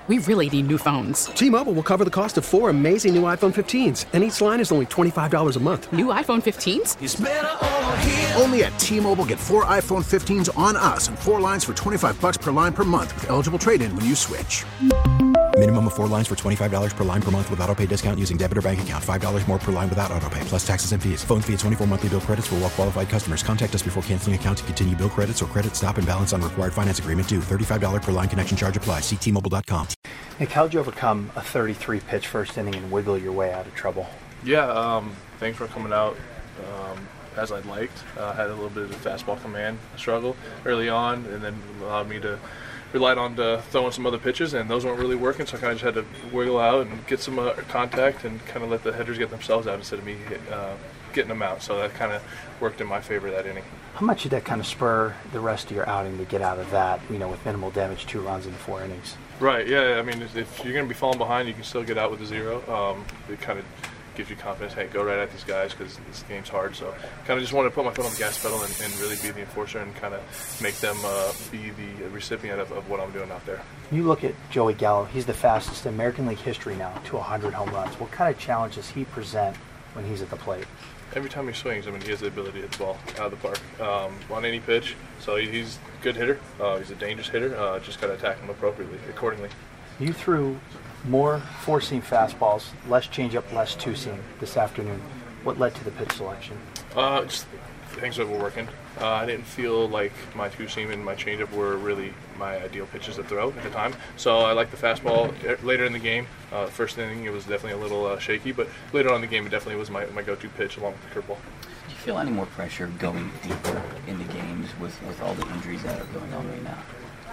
We really need new phones. T-Mobile will cover the cost of 4 amazing new iPhone 15s, and each line is only $25 a month. New iPhone 15s? It's better over here. Only at T-Mobile, get 4 iPhone 15s on us and 4 lines for $25 per line per month with eligible trade-in when you switch. Minimum of 4 lines for $25 per line per month with autopay discount using debit or bank account. $5 more per line without autopay, plus taxes and fees. Phone fee at 24 monthly bill credits for well-qualified customers. Contact us before canceling account to continue bill credits or credit stop and balance on required finance agreement due. $35 per line connection charge applies. See T-Mobile.com. Nick, how'd you overcome a 33-pitch first inning and wiggle your way out of trouble? Yeah, thanks for coming out as I'd liked. I had a little bit of the fastball command struggle early on, and then allowed me to relied on throwing some other pitches, and those weren't really working, so I kind of just had to wiggle out and get some contact and kind of let the hitters get themselves out instead of me getting them out. So that kind of worked in my favor that inning. How much did that kind of spur the rest of your outing to get out of that, with minimal damage, 2 runs in 4 innings? Right, yeah. I mean, if you're going to be falling behind, you can still get out with a 0. It kind of gives you confidence, hey, go right at these guys because this game's hard. So kind of just wanted to put my foot on the gas pedal and really be the enforcer and kind of make them be the recipient of what I'm doing out there. You look at Joey Gallo, he's the fastest in American League history now to 100 home runs. What kind of challenge does he present when he's at the plate? Every time he swings, he has the ability to hit the ball out of the park on any pitch. So he's a good hitter. He's a dangerous hitter. Just got to attack him appropriately, accordingly. You threw more 4-seam fastballs, less changeup, less 2-seam this afternoon. What led to the pitch selection? Just things that were working. I didn't feel like my 2-seam and my changeup were really my ideal pitches to throw at the time. So I liked the fastball later in the game. First inning, it was definitely a little shaky, but later on in the game, it definitely was my go-to pitch along with the curveball. Do you feel any more pressure going deeper into games with all the injuries that are going on right now?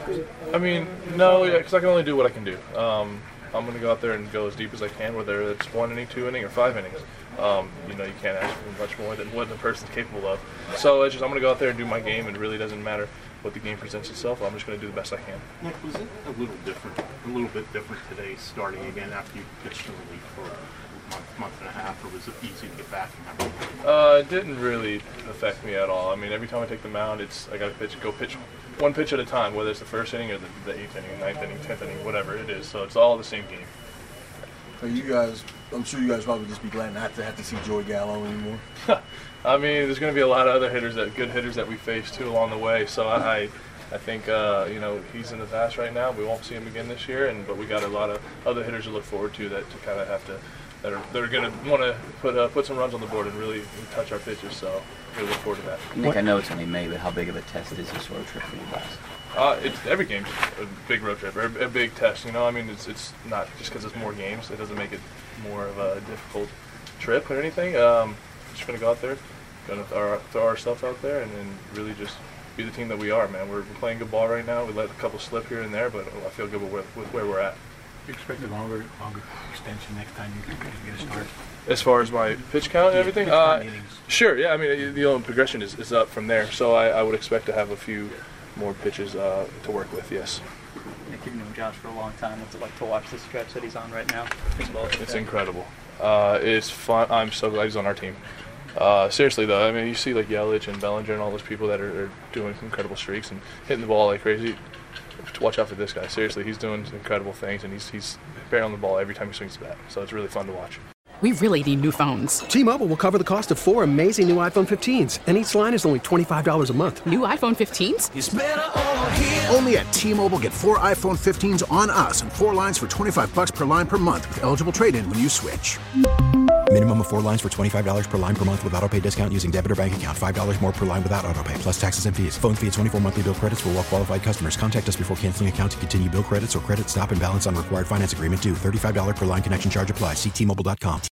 No, because I can only do what I can do. I'm going to go out there and go as deep as I can, whether it's 1 inning, 2 inning, or 5 innings. You can't ask for much more than what the person's capable of. So I'm going to go out there and do my game. It really doesn't matter what the game presents itself. I'm just going to do the best I can. Nick, was it a little bit different today, starting again after you pitched in relief for a month and a half, or was it easy to get back and everything? It didn't really affect me at all. Every time I take the mound, I got to go pitch one pitch at a time, whether it's the first inning or the 8th inning, 9th inning, 10th inning, whatever it is. So it's all the same game. So I'm sure you guys probably just be glad not to have to see Joey Gallo anymore. There's going to be a lot of other good hitters that we face too along the way. So I think he's in the past right now. We won't see him again this year, but we got a lot of other hitters to look forward to that kind of have to that are going to want to put some runs on the board and really touch our pitches. So we look forward to that. Nick, I know it's only May, but how big of a test is this road trip for you guys? Every game's a big road trip, or a big test. It's not just because it's more games. It doesn't make it more of a difficult trip or anything. Just going to go out there, going to throw ourselves out there, and then really just be the team that we are, man. We're playing good ball right now. We let a couple slip here and there, but I feel good with where we're at. You expect a longer extension next time you get a start? As far as my pitch count and everything? Sure, yeah. The progression is up from there, so I would expect to have a few more pitches to work with, yes. Nick, you've known Josh for a long time. What's it like to watch the stretch that he's on right now? It's incredible. It's fun. I'm so glad he's on our team. Seriously, though, you see like Yelich and Bellinger and all those people that are doing incredible streaks and hitting the ball like crazy. Watch out for this guy. Seriously, he's doing incredible things, and he's barreling the ball every time he swings the bat. So it's really fun to watch. We really need new phones. T-Mobile will cover the cost of 4 amazing new iPhone 15s, and each line is only $25 a month. New iPhone 15s? It's better over here. Only at T-Mobile, get 4 iPhone 15s on us and 4 lines for $25 per line per month with eligible trade-in when you switch. Minimum of 4 lines for $25 per line per month with autopay discount using debit or bank account. $5 more per line without autopay, plus taxes and fees. Phone fee at 24 monthly bill credits for well-qualified customers. Contact us before canceling account to continue bill credits or credit stop and balance on required finance agreement due. $35 per line connection charge applies. See T-Mobile.com.